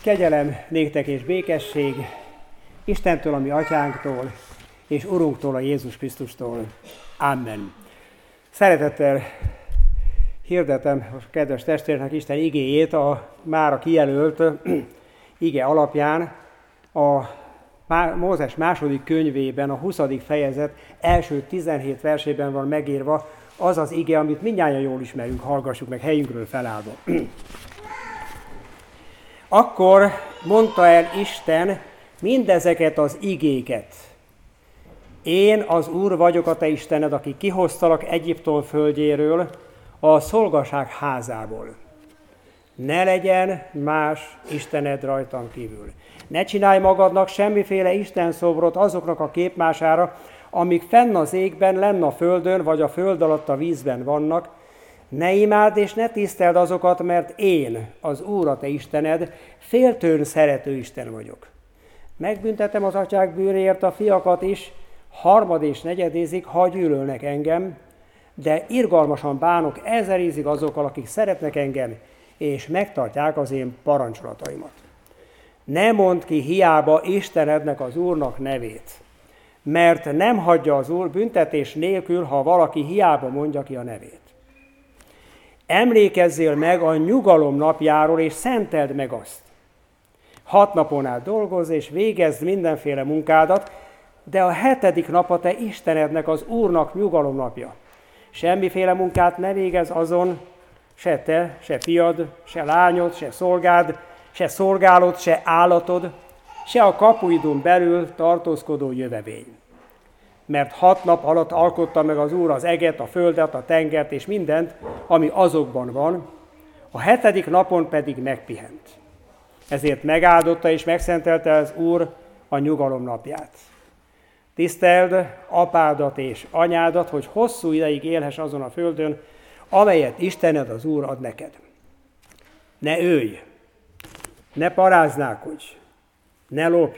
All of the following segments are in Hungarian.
Kegyelem néktek és békesség Istentől, a mi atyánktól, és Urunktól, a Jézus Krisztustól. Amen. Szeretettel hirdetem a kedves testvérnek Isten igéjét a mára kijelölt ige alapján a Mózes második könyvében, a 20. fejezet első 17 versében van megírva az az ige, amit mindnyájan jól ismerünk, hallgassuk meg helyünkről felállva. Akkor mondta el Isten mindezeket az igéket. Én az Úr vagyok, a te Istened, aki kihoztalak Egyiptom földjéről, a szolgaság házából. Ne legyen más istened rajtam kívül. Ne csinálj magadnak semmiféle istenszobrot azoknak a képmására, amik fenn az égben, lenn a földön, vagy a föld alatt a vízben vannak. Ne imádd és ne tiszteld azokat, mert én, az Úr, a te Istened, féltőn szerető Isten vagyok. Megbüntetem az atyák bűnéért a fiakat is, harmad és negyedézig, ha gyűlölnek engem, de irgalmasan bánok 1000 ízig azokkal, akik szeretnek engem, és megtartják az én parancsolataimat. Ne mondd ki hiába Istenednek, az Úrnak nevét, mert nem hagyja az Úr büntetés nélkül, ha valaki hiába mondja ki a nevét. Emlékezzél meg a nyugalom napjáról, és szenteld meg azt. 6 napon át dolgozz, és végezd mindenféle munkádat, de a 7. nap a te Istenednek, az Úrnak nyugalom napja. Semmiféle munkát ne végezz azon, se te, se fiad, se lányod, se szolgád, se szolgálod, se állatod, se a kapuidon belül tartózkodó jövevény. Mert 6 nap alatt alkotta meg az Úr az eget, a földet, a tengert és mindent, ami azokban van, a 7. napon pedig megpihent. Ezért megáldotta és megszentelte az Úr a nyugalom napját. Tiszteld apádat és anyádat, hogy hosszú ideig élhess azon a földön, amelyet Istened, az Úr ad neked. Ne ölj, ne paráználkodj, ne lopj,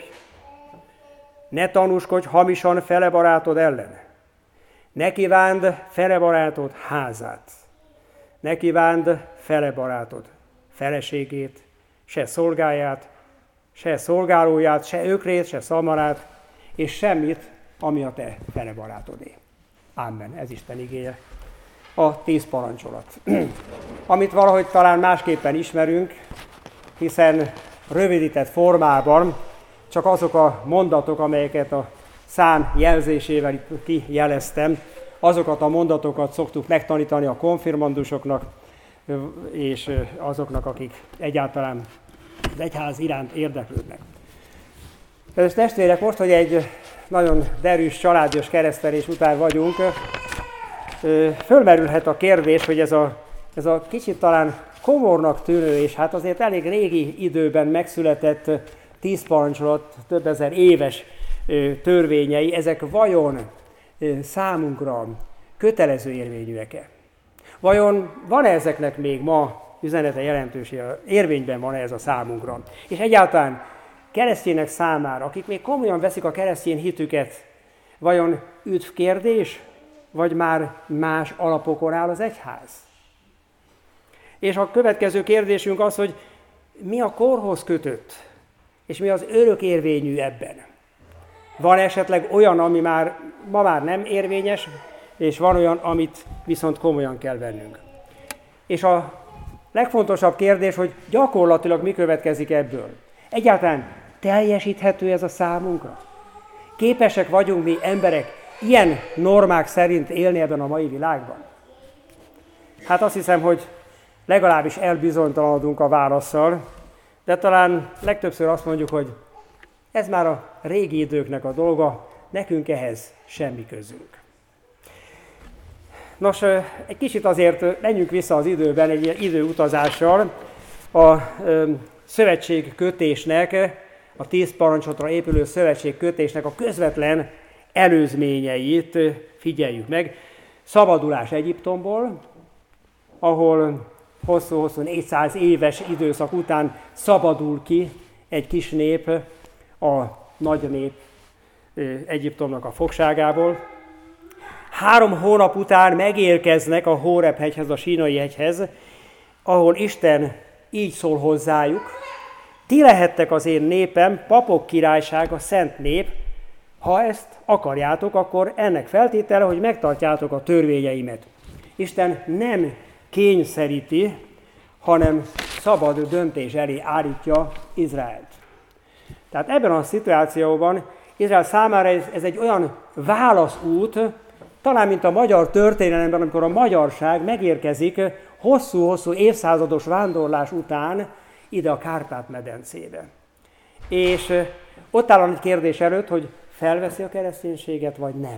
ne tanúskodj hamisan fele barátod ellen, ne kívánd fele barátod házát, ne kívánd fele barátod feleségét, se szolgáját, se szolgálóját, se ökrét, se szamarát, és semmit, ami a te fele barátodé. Amen. Ez Isten igéje. A 10 parancsolat. Amit valahogy talán másképpen ismerünk, hiszen rövidített formában csak azok a mondatok, amelyeket a szám jelzésével itt kijeleztem, azokat a mondatokat szoktuk megtanítani a konfirmandusoknak, és azoknak, akik egyáltalán az egyház iránt érdeklődnek. Kedves testvérek, most, hogy egy nagyon derűs, családias keresztelés után vagyunk, fölmerülhet a kérdés, hogy ez a kicsit talán komornak tűnő, és hát azért elég régi időben megszületett 10 parancsolat, több ezer éves törvényei, ezek vajon számunkra kötelező érvényűek-e? Vajon van-e ezeknek még ma üzenete, jelentősége, érvényben van-e ez a számunkra? És egyáltalán keresztények számára, akik még komolyan veszik a keresztény hitüket, vajon üdv kérdés, vagy már más alapokon áll az egyház? És a következő kérdésünk az, hogy mi a korhoz kötött, és mi az örök érvényű ebben? Van esetleg olyan, ami ma már nem érvényes, és van olyan, amit viszont komolyan kell vennünk. És a legfontosabb kérdés, hogy gyakorlatilag mi következik ebből? Egyáltalán teljesíthető ez a számunkra? Képesek vagyunk mi emberek ilyen normák szerint élni ebben a mai világban? Hát azt hiszem, hogy legalábbis elbizonytalanodunk a válasszal, de talán legtöbbször azt mondjuk, hogy ez már a régi időknek a dolga, nekünk ehhez semmi közünk. Nos, egy kicsit azért menjünk vissza az időben egy időutazással. A szövetségkötésnek, a 10 parancsolatra épülő szövetségkötésnek a közvetlen előzményeit figyeljük meg. Szabadulás Egyiptomból, ahol hosszú-hosszú 400 éves időszak után szabadul ki egy kis nép a nagy nép Egyiptomnak a fogságából. 3 hónap után megérkeznek a Hóreb-hegyhez, a Sínai hegyhez, ahol Isten így szól hozzájuk, Ti lehettek az én népem, papok királysága, szent nép. Ha ezt akarjátok, akkor ennek feltétele, hogy megtartjátok a törvényeimet. Isten nem kényszeríti, hanem szabad döntés elé állítja Izraelt. Tehát ebben a szituációban Izrael számára ez egy olyan válaszút, talán mint a magyar történelemben, amikor a magyarság megérkezik hosszú-hosszú évszázados vándorlás után ide a Kárpát-medencébe. És ott áll egy kérdés előtt, hogy felveszi a kereszténységet, vagy nem.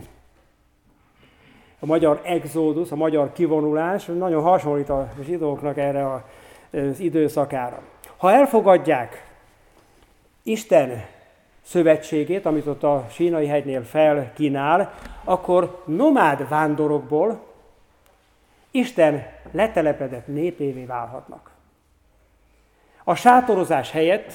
A magyar exodus, a magyar kivonulás nagyon hasonlít a zsidóknak erre az időszakára. Ha elfogadják Isten szövetségét, amit ott a Sínai hegynél felkínál, akkor nomád vándorokból Isten letelepedett népévé válhatnak. A sátorozás helyett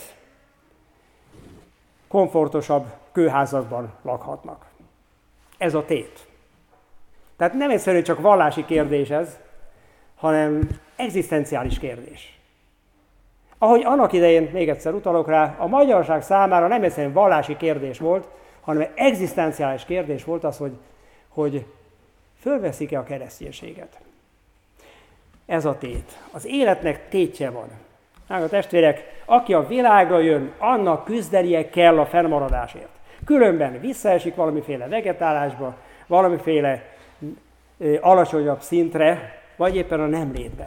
komfortosabb kőházakban lakhatnak. Ez a tét. Tehát nem egyszerűen csak vallási kérdés ez, hanem egzisztenciális kérdés. Ahogy annak idején, még egyszer utalok rá, a magyarság számára nem egyszerűen vallási kérdés volt, hanem egzisztenciális kérdés volt az, hogy fölveszik-e a kereszténységet. Ez a tét. Az életnek tétje van. A testvérek, aki a világra jön, annak küzdenie kell a fennmaradásért. Különben visszaesik valamiféle vegetálásba, valamiféle alacsonyabb szintre, vagy éppen a nem létbe.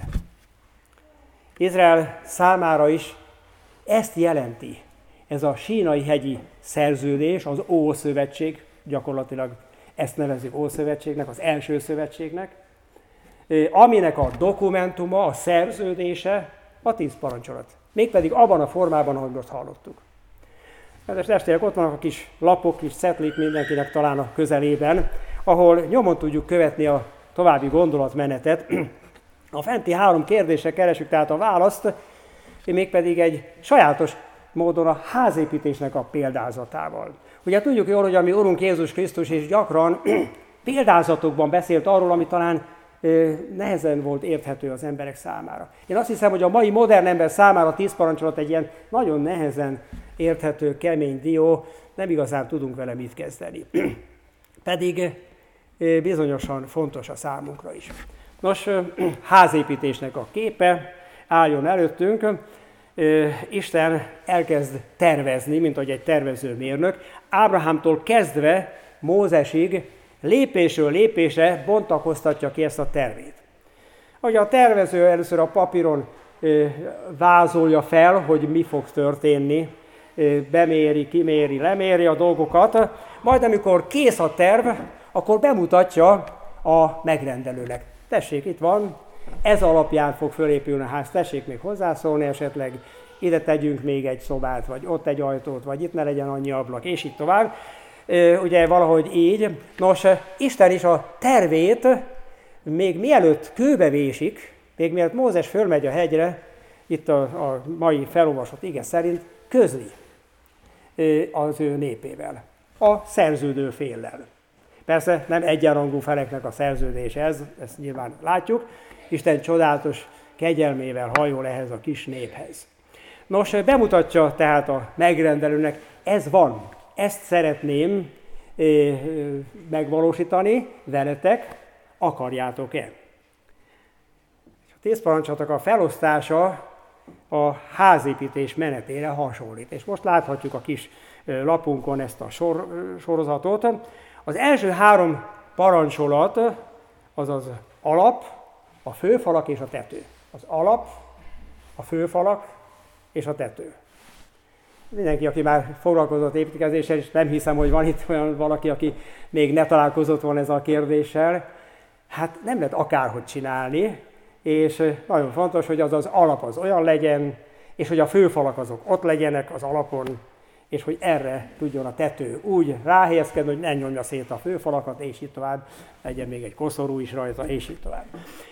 Izrael számára is ezt jelenti ez a Sínai hegyi szerződés, az Ószövetség, gyakorlatilag ezt nevezzük Ószövetségnek, az első szövetségnek, aminek a dokumentuma, a szerződése a 10 parancsolat. Mégpedig abban a formában, ahogy most hallottuk. Kedves testvérek, ott vannak a kis lapok, kis cetlik mindenkinek talán a közelében, ahol nyomon tudjuk követni a további gondolatmenetet. A fenti 3 kérdésre keresünk tehát a választ, mégpedig egy sajátos módon a házépítésnek a példázatával. Ugye tudjuk jól, hogy a mi Urunk Jézus Krisztus is gyakran példázatokban beszélt arról, ami talán nehezen volt érthető az emberek számára. Én azt hiszem, hogy a mai modern ember számára a 10 parancsolat egy ilyen nagyon nehezen érthető, kemény dió, nem igazán tudunk vele mit kezdeni. Pedig bizonyosan fontos a számunkra is. Nos, házépítésnek a képe álljon előttünk. Isten elkezd tervezni, mint ahogy egy tervezőmérnök. Ábrahámtól kezdve Mózesig lépésről lépésre bontakoztatja ki ezt a tervét. Ahogy a tervező először a papíron vázolja fel, hogy mi fog történni, beméri, kiméri, leméri a dolgokat, majd amikor kész a terv, akkor bemutatja a megrendelőnek. Tessék, itt van, ez alapján fog fölépülni a ház, tessék még hozzászólni esetleg, ide tegyünk még egy szobát, vagy ott egy ajtót, vagy itt ne legyen annyi ablak, és így tovább. Ugye valahogy így. Nos, Isten is a tervét még mielőtt kőbe vésik, még mielőtt Mózes fölmegy a hegyre, itt a mai felolvasott ige szerint közli az ő népével, a szerződő féllel. Persze nem egyenrangú feleknek a szerződés ez, ezt nyilván látjuk. Isten csodálatos kegyelmével hajol ehhez a kis néphez. Nos, bemutatja tehát a megrendelőnek, ez van, ezt szeretném megvalósítani veletek, akarjátok-e? A 10 parancsolatok a felosztása a házépítés menetére hasonlít. És most láthatjuk a kis lapunkon ezt a sorozatot. Az első 3 parancsolat az az alap, a főfalak és a tető. Az alap, a főfalak és a tető. Mindenki, aki már foglalkozott építkezéssel, és nem hiszem, hogy van itt olyan valaki, aki még ne találkozott volna ezzel a kérdéssel, hát nem lehet akárhogy csinálni, és nagyon fontos, hogy az alap az olyan legyen, és hogy a főfalak azok ott legyenek az alapon, és hogy erre tudjon a tető úgy ráhelyezkedni, hogy ne nyomja szét a főfalakat, és így tovább, legyen még egy koszorú is rajta, és így tovább.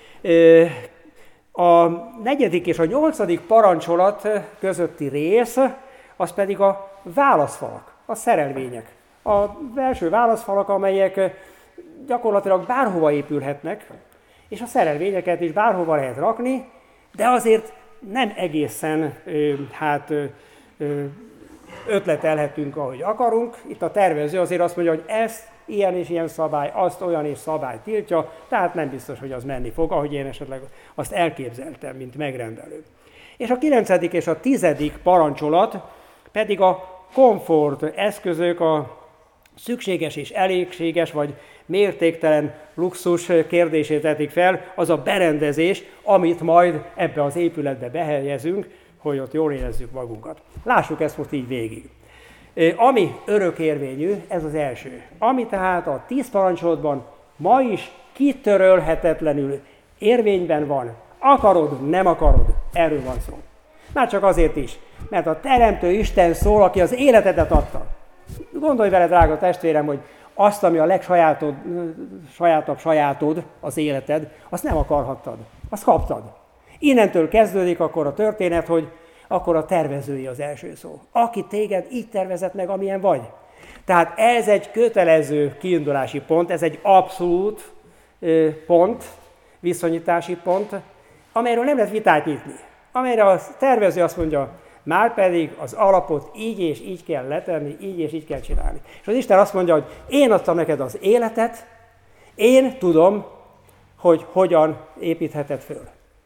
A 4. és a 8. parancsolat közötti rész, az pedig a válaszfalak, a szerelvények. A belső válaszfalak, amelyek gyakorlatilag bárhova épülhetnek, és a szerelvényeket is bárhova lehet rakni, de azért nem egészen ötletelhetünk, ahogy akarunk. Itt a tervező azért azt mondja, hogy ezt ilyen és ilyen szabály, azt olyan és szabály tiltja, tehát nem biztos, hogy az menni fog, ahogy én esetleg azt elképzeltem, mint megrendelő. És a 9. és a 10. parancsolat pedig a komfort eszközök, a szükséges és elégséges, vagy mértéktelen luxus kérdését vetik fel, az a berendezés, amit majd ebbe az épületbe behelyezünk, hogy ott jól érezzük magunkat. Lássuk ezt most így végig. Ami örökérvényű, ez az első. Ami tehát a 10 parancsolatban ma is kitörölhetetlenül érvényben van. Akarod, nem akarod, erről van szó. Már csak azért is, mert a Teremtő Isten szól, aki az életedet adta. Gondolj vele, drága testvérem, hogy azt, ami a legsajátabb sajátod, az életed, azt nem akarhattad, azt kaptad. Innentől kezdődik akkor a történet, hogy akkor a tervezői az első szó. Aki téged így tervezett meg, amilyen vagy. Tehát ez egy kötelező kiindulási pont, ez egy abszolút pont, viszonyítási pont, amelyről nem lehet vitát nyitni. Amelyre a tervező azt mondja, márpedig az alapot így és így kell letenni, így és így kell csinálni. És az Isten azt mondja, hogy én adtam neked az életet, én tudom, hogy hogyan építheted föl.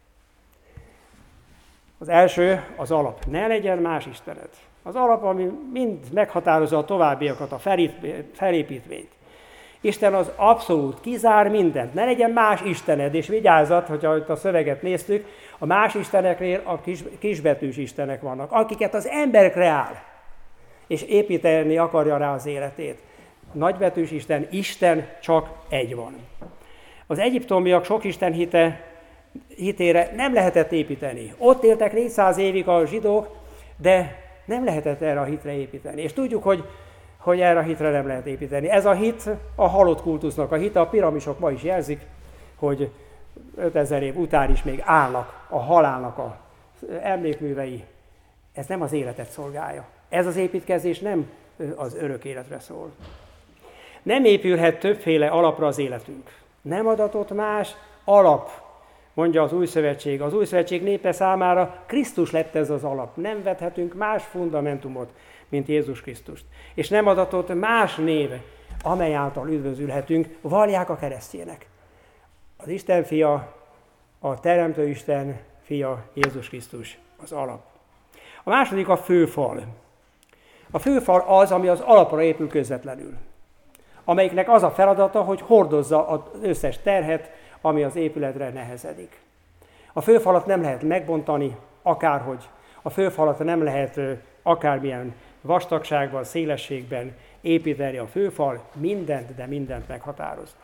Az első, az alap. Ne legyen más istened. Az alap, ami mind meghatározza a továbbiakat, a felépítményt. Isten az abszolút kizár mindent. Ne legyen más istened, és vigyázzat, hogyha a szöveget néztük, a más isteneknél a kisbetűs istenek vannak, akiket az ember kreál, és építeni akarja rá az életét. Nagybetűs Isten csak egy van. Az egyiptomiak sok isten hitére nem lehetett építeni. Ott éltek 400 évig a zsidók, de nem lehetett erre a hitre építeni. És tudjuk, hogy erre a hitre nem lehet építeni. Ez a hit a halott kultusznak a hite, a piramisok ma is jelzik, hogy 5000 év után is még állnak a halálnak az emlékművei. Ez nem az életet szolgálja. Ez az építkezés nem az örök életre szól. Nem épülhet többféle alapra az életünk. Nem adatott más alap, mondja az Új Szövetség. Az Új Szövetség népe számára Krisztus lett ez az alap. Nem vethetünk más fundamentumot, mint Jézus Krisztust. És nem adatott más név, amely által üdvözülhetünk, vallják a keresztjének. Az Isten fia, a Teremtő Isten fia, Jézus Krisztus az alap. A második a főfal. A főfal az, ami az alapra épül közvetlenül, amelyiknek az a feladata, hogy hordozza az összes terhet, ami az épületre nehezedik. A főfalat nem lehet megbontani, akárhogy. A főfalat nem lehet akármilyen vastagságban, szélességben építeni. A főfal mindent, de mindent meghatároz.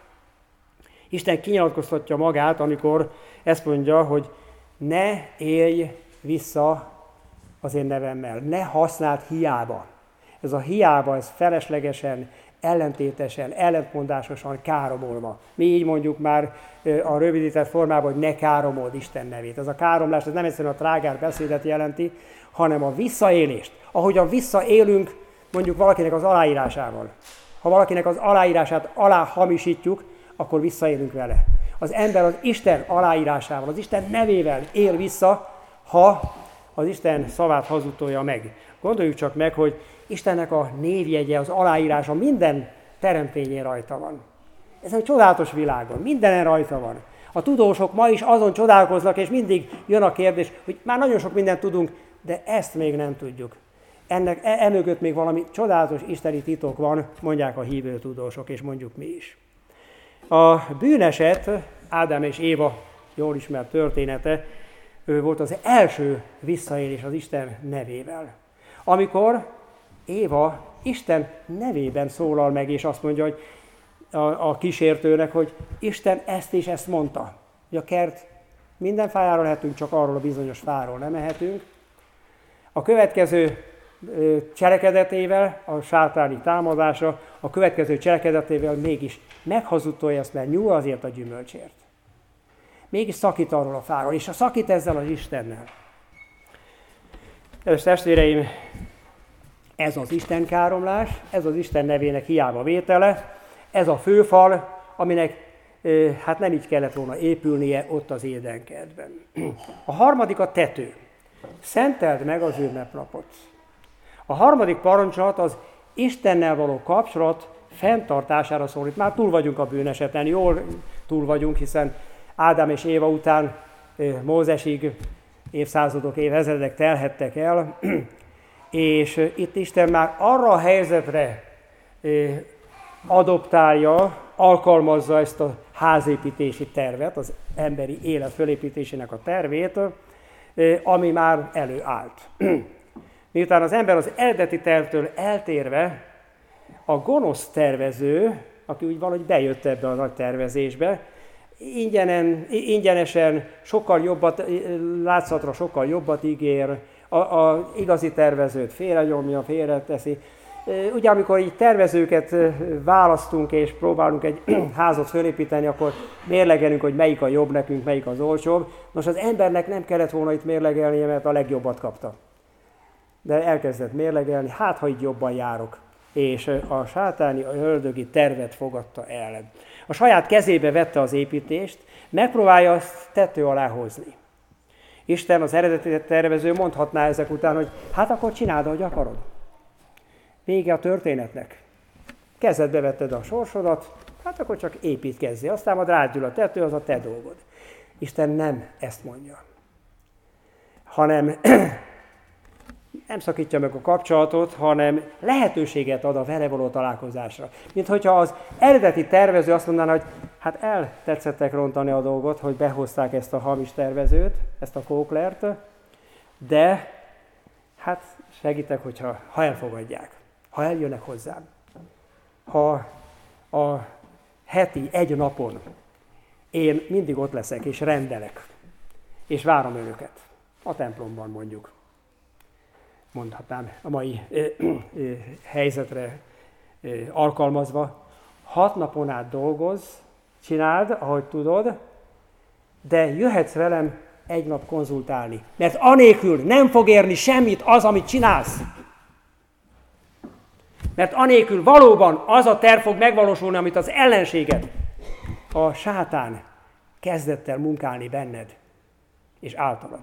Isten kinyilatkoztatja magát, amikor ezt mondja, hogy ne élj vissza az én nevemmel, ne használd hiába. Ez a hiába, ez feleslegesen, ellentétesen, ellentmondásosan káromolva. Mi így mondjuk már a rövidített formában, hogy ne káromold Isten nevét. Ez a káromlás, ez nem egyszerűen a trágár beszédet jelenti, hanem a visszaélést. Ahogyan visszaélünk mondjuk valakinek az aláírásával. Ha valakinek az aláírását aláhamisítjuk, akkor visszaélünk vele. Az ember az Isten aláírásával, az Isten nevével él vissza, ha az Isten szavát hazudtolja meg. Gondoljuk csak meg, hogy Istennek a névjegye, az aláírása minden teremtményén rajta van. Ez egy csodálatos világon, mindenen rajta van. A tudósok ma is azon csodálkoznak, és mindig jön a kérdés, hogy már nagyon sok mindent tudunk, de ezt még nem tudjuk. Emögött még valami csodálatos isteni titok van, mondják a hívő tudósok, és mondjuk mi is. A bűneset, Ádám és Éva jól ismert története, ő volt az első visszaélés az Isten nevével. Amikor Éva Isten nevében szólal meg, és azt mondja, hogy a kísértőnek, hogy Isten ezt és ezt mondta. Hogy a kert minden fájáról lehetünk, csak arról a bizonyos fáról nem ehetünk. A következő cselekedetével, a sátáni támadása, a következő cselekedetével mégis meghazudtolja ezt, mert nyúl azért a gyümölcsért. Mégis szakít arról a fáról, és szakít ezzel az Istennel. Kedves testvéreim, ez az Isten káromlás, ez az Isten nevének hiába vétele, ez a főfal, aminek hát nem így kellett volna épülnie ott az Édenkertben. A harmadik a tető. Szenteld meg az ünnepnapot. A harmadik parancsolat az Istennel való kapcsolat fenntartására szólít. Már túl vagyunk a bűneseten, jól túl vagyunk, hiszen Ádám és Éva után Mózesig évszázadok, évezredek telhettek el, és itt Isten már arra a helyzetre adoptálja, alkalmazza ezt a házépítési tervet, az emberi élet fölépítésének a tervét, ami már előállt. Miután az ember az eredeti tervtől eltérve, a gonosz tervező, aki úgy valahogy bejött ebbe a nagy tervezésbe, ingyenesen, sokkal jobbat, látszatra sokkal jobbat ígér, a igazi tervezőt félrenyomja, félreteszi. Ugye amikor így tervezőket választunk és próbálunk egy házat fölépíteni, akkor mérlegelünk, hogy melyik a jobb nekünk, melyik az olcsóbb. Nos, az embernek nem kellett volna itt mérlegelnie, mert a legjobbat kapta. De elkezdett mérlegelni, hát ha így jobban járok. És a sátáni, a ördögi tervet fogadta el. A saját kezébe vette az építést, megpróbálja azt tető alá hozni. Isten, az eredeti tervező mondhatná ezek után, hogy hát akkor csináld, ahogy akarod. Vége a történetnek. Kezedbe vetted a sorsodat, hát akkor csak építkezzél, aztán majd rádgyűl a tető, az a te dolgod. Isten nem ezt mondja, hanem nem szakítja meg a kapcsolatot, hanem lehetőséget ad a vele való találkozásra. Mint hogyha az eredeti tervező azt mondaná, hogy hát eltetszettek rontani a dolgot, hogy behozták ezt a hamis tervezőt, ezt a kóklert, de hát segítek, ha elfogadják, ha eljönnek hozzám. Ha a heti egy napon én mindig ott leszek, és rendelek, és várom önöket. A templomban mondjuk. Mondhatnám a mai helyzetre alkalmazva. 6 napon át dolgozz, csináld, ahogy tudod, de jöhetsz velem egy nap konzultálni. Mert anélkül nem fog érni semmit az, amit csinálsz. Mert anélkül valóban az a terv fog megvalósulni, amit az ellenséged, a sátán kezdett el munkálni benned és általad.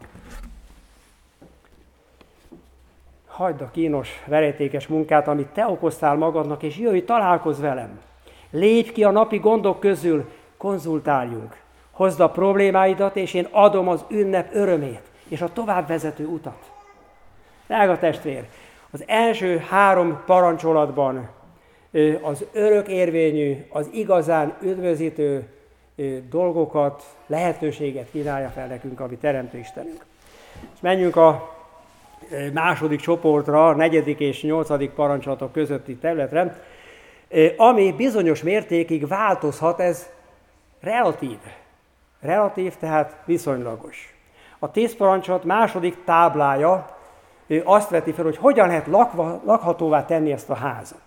Hagyd a kínos, verejtékes munkát, amit te okoztál magadnak, és jöjj, találkozz velem. Lépj ki a napi gondok közül, konzultáljunk. Hozd a problémáidat, és én adom az ünnep örömét, és a továbbvezető utat. Drága testvér, az első 3 parancsolatban az örök érvényű, az igazán üdvözítő dolgokat, lehetőséget kínálja fel nekünk, ami Teremtő Istenünk. És menjünk a második csoportra, a 4. és 8. parancsolatok közötti területre, ami bizonyos mértékig változhat, ez relatív. Relatív, tehát viszonylagos. A 10 parancsolat második táblája azt veti fel, hogy hogyan lehet lakhatóvá tenni ezt a házat.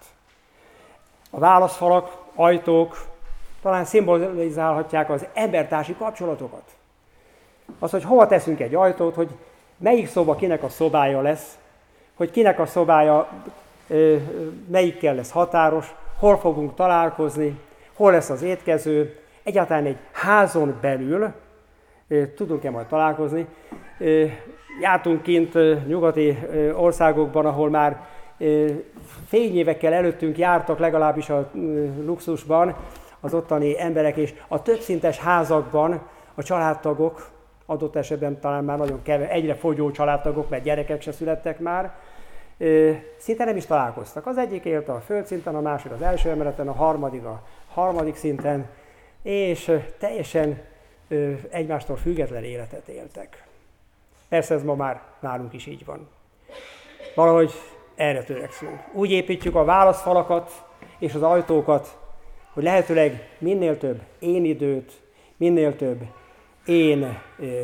A válaszfalak, ajtók talán szimbolizálhatják az embertársi kapcsolatokat. Az, hogy hova teszünk egy ajtót, hogy melyik szoba kinek a szobája lesz, hogy kinek a szobája melyikkel lesz határos, hol fogunk találkozni, hol lesz az étkező, egyáltalán egy házon belül tudunk-e majd találkozni. Jártunk kint nyugati országokban, ahol már fényévekkel előttünk jártak legalábbis a luxusban az ottani emberek, és a többszintes házakban a családtagok, adott esetben talán már nagyon egyre fogyó családtagok, mert gyerekek se születtek már, szinte nem is találkoztak. Az egyik élt a földszinten, a másik az első emeleten, a harmadik szinten, és teljesen egymástól független életet éltek. Persze ez ma már nálunk is így van. Valahogy erre törekszünk. Úgy építjük a válaszfalakat és az ajtókat, hogy lehetőleg minél több én időt, minél több én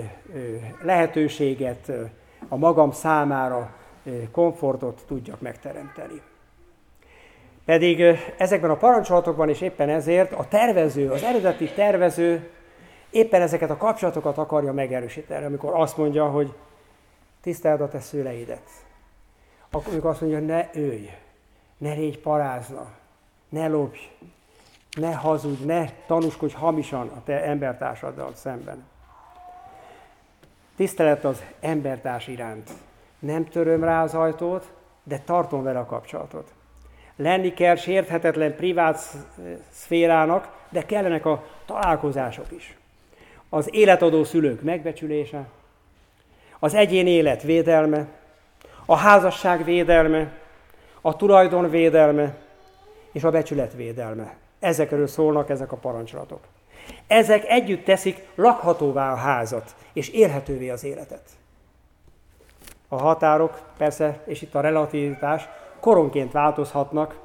lehetőséget a magam számára, komfortot tudjak megteremteni. Pedig ezekben a parancsolatokban is éppen ezért a tervező, az eredeti tervező éppen ezeket a kapcsolatokat akarja megerősíteni, amikor azt mondja, hogy tiszteld a te szüleidet. Amikor azt mondja, ne ölj, ne légy parázna, ne lopj, ne hazudj, ne tanúskodj hamisan a te embertársaddal szemben. Tisztelet az embertárs iránt. Nem töröm rá az ajtót, de tartom vele a kapcsolatot. Lenni kell sérthetetlen privát szférának, de kellenek a találkozások is. Az életadó szülők megbecsülése, az egyén élet védelme, a házasság védelme, a tulajdon védelme és a becsület védelme. Ezekről szólnak ezek a parancsolatok. Ezek együtt teszik lakhatóvá a házat, és élhetővé az életet. A határok, persze, és itt a relativitás koronként változhatnak,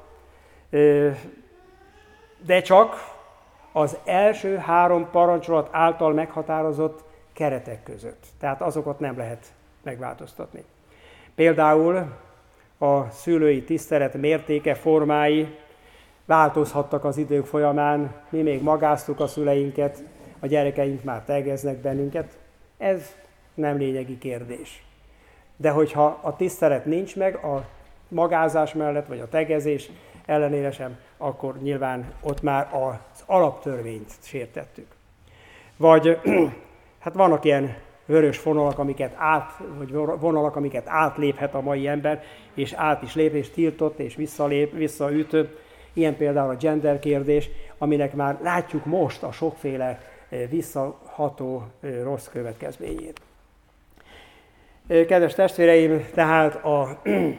de csak az első 3 parancsolat által meghatározott keretek között. Tehát azokat nem lehet megváltoztatni. Például a szülői tisztelet mértéke, formái változhattak az idők folyamán, mi még magáztuk a szüleinket, a gyerekeink már tegeznek bennünket. Ez nem lényegi kérdés. De hogyha a tisztelet nincs meg a magázás mellett, vagy a tegezés ellenére sem, akkor nyilván ott már az alaptörvényt sértettük. Vagy hát vannak ilyen vörös vonalak, amiket átléphet a mai ember, és át is lép, és tiltott, és visszaüt. Ilyen például a gender kérdés, aminek már látjuk most a sokféle visszaható rossz következményét. Kedves testvéreim, tehát a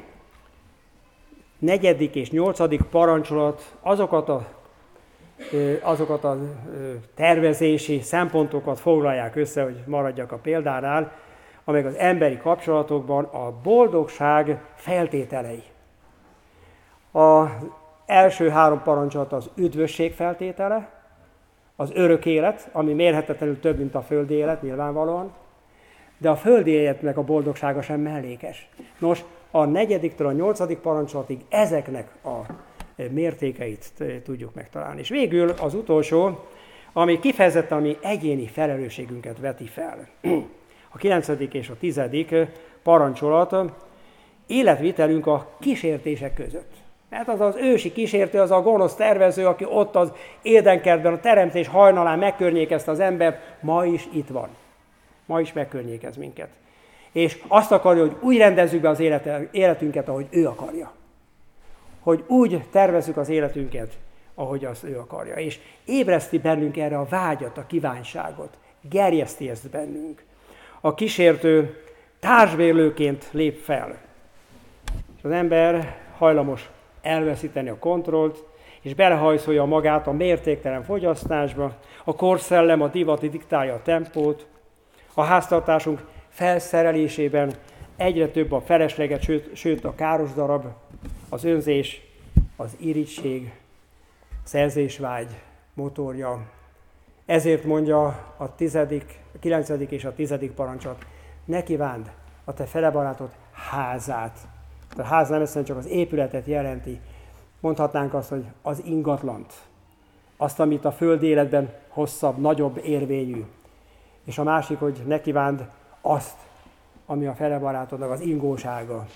4. és 8. parancsolat azokat a tervezési szempontokat foglalják össze, hogy maradjak a példánál, amelyek az emberi kapcsolatokban a boldogság feltételei. Az első 3 parancsolat az üdvösség feltétele, az örök élet, ami mérhetetlenül több, mint a földi élet, nyilvánvalóan, de a földi életnek a boldogsága sem mellékes. Nos, a 4-től a 8. parancsolatig ezeknek a mértékeit tudjuk megtalálni. És végül az utolsó, ami kifejezetten a mi egyéni felelősségünket veti fel. A 9. és a 10. parancsolat életvitelünk a kísértések között. Mert az az ősi kísértő, az a gonosz tervező, aki ott az édenkertben, a teremtés hajnalán megkörnyékezte az embert, ma is itt van. Ma is megkörnyékez minket. És azt akarja, hogy úgy rendezzük be az életünket, ahogy ő akarja. Hogy úgy tervezzük az életünket, ahogy azt ő akarja. És ébreszti bennünk erre a vágyat, a kívánságot. Gerjeszti ezt bennünk. A kísértő társbérlőként lép fel. És az ember hajlamos elveszíteni a kontrollt, és belehajszolja magát a mértéktelen fogyasztásba, a korszellem, a divat diktálja a tempót, a háztartásunk felszerelésében egyre több a felesleget, sőt a káros darab, az önzés, az irigység, szerzésvágy motorja. Ezért mondja a 9. és a 10. parancsolat, ne kívánd a te felebarátod házát. A ház nem egyszerűen csak az épületet jelenti, mondhatnánk azt, hogy az ingatlant, azt, amit a földi életben hosszabb, nagyobb érvényű. És a másik, hogy ne kívánd azt, ami a felebarátodnak az ingósága.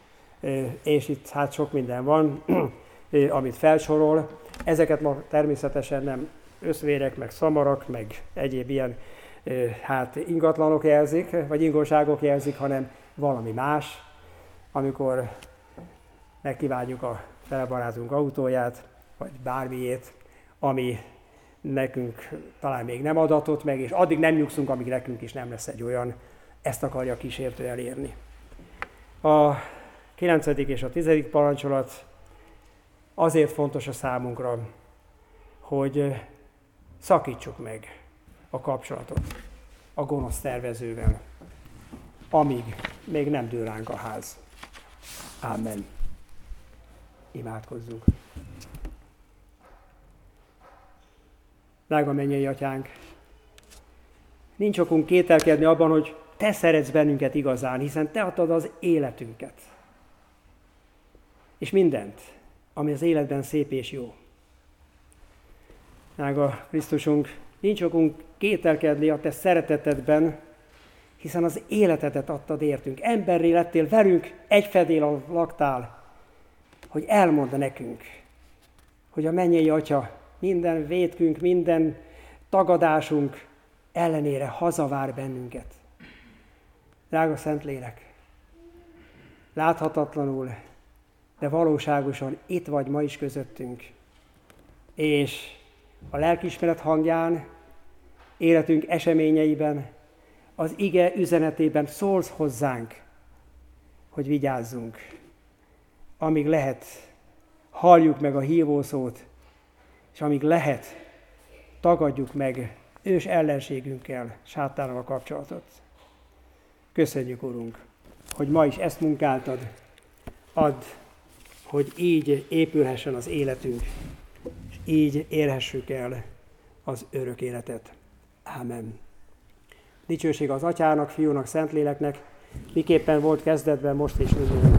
És itt hát sok minden van, amit felsorol. Ezeket ma természetesen nem összvérek, meg szamarak, meg egyéb ilyen ingatlanok jelzik, vagy ingóságok jelzik, hanem valami más, amikor megkívánjuk a felebarátunk autóját, vagy bármiét, ami nekünk talán még nem adatott meg, és addig nem nyugszunk, amíg nekünk is nem lesz egy olyan, ezt akarja a kísértő elérni. A 9. és a 10. parancsolat azért fontos a számunkra, hogy szakítsuk meg a kapcsolatot a gonosz tervezővel, amíg még nem dől ránk a ház. Amen. Imádkozzunk. Drága mennyei Atyánk, nincs okunk kételkedni abban, hogy Te szeretsz bennünket igazán, hiszen Te adtad az életünket. És mindent, ami az életben szép és jó. Drága Krisztusunk, nincs okunk kételkedni a Te szeretetedben, hiszen az életedet adtad értünk. Emberré lettél, velünk egy fedél alatt laktál, hogy elmondd nekünk, hogy a mennyei Atya minden vétkünk, minden tagadásunk ellenére hazavár bennünket. Drága Szentlélek, láthatatlanul, de valóságosan itt vagy ma is közöttünk. És a lelkiismeret hangján, életünk eseményeiben, az ige üzenetében szólsz hozzánk, hogy vigyázzunk. Amíg lehet, halljuk meg a hívószót, és amíg lehet, tagadjuk meg ős ellenségünkkel, sátánnal a kapcsolatot. Köszönjük, Urunk, hogy ma is ezt munkáltad. Add, hogy így épülhessen az életünk, és így érhessük el az örök életet. Ámen. Dicsőség az Atyának, Fiúnak, Szentléleknek, miképpen volt kezdetben, most és mindig.